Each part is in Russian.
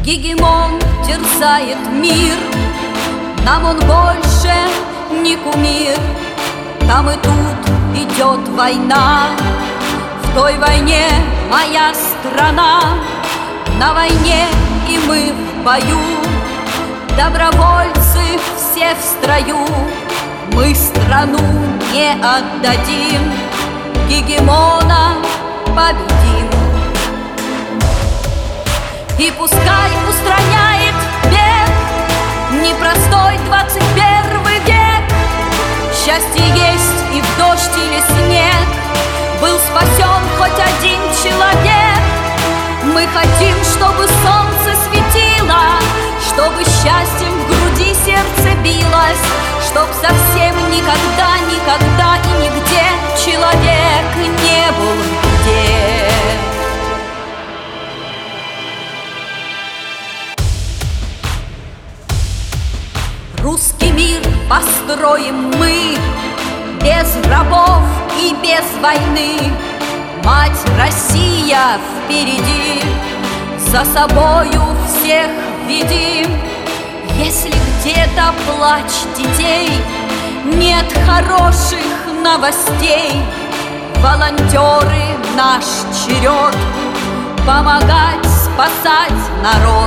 Гегемон терзает мир, нам он больше не кумир. Там и тут идет война, в той войне моя страна. На войне и мы в бою, добровольцы все в строю. Мы страну не отдадим, гегемона победим. И пускай устраняет бед непростой 21 век. Счастье есть и в дождь или снег, был спасен хоть один человек. Мы хотим, чтобы солнце светило, чтобы счастьем в груди сердце билось, чтоб совсем никогда, никогда и нигде человек не был где. Русский мир построим мы, без рабов и без войны. Мать Россия впереди, за собою всех веди. Если где-то плач детей, нет хороших новостей, волонтеры наш черед помогать, спасать народ.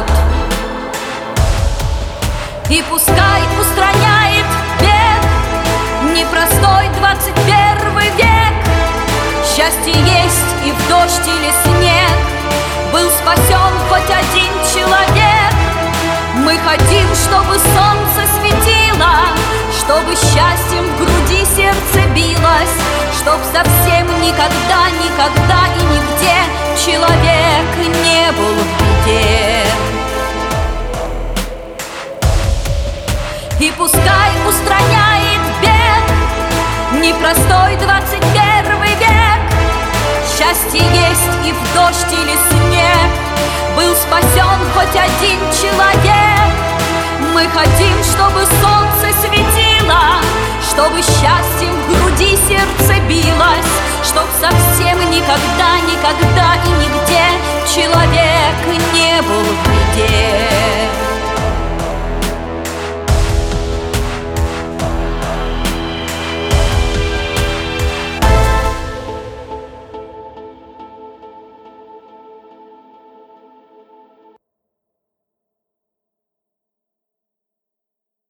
И пускай устраняет бед непростой 21 век. Счастье есть и в дождь или снег, был спасен хоть один человек. Мы хотим, чтобы солнце светило, чтобы счастьем в груди сердце билось, чтоб совсем никогда, никогда и нигде человек не был в беде. И пускай устраняет бед непростой 21 век. Счастье есть и в дождь или снег, был спасен хоть один человек. Мы хотим, чтобы солнце светило, чтобы счастьем в груди сердце билось, чтоб совсем никогда, никогда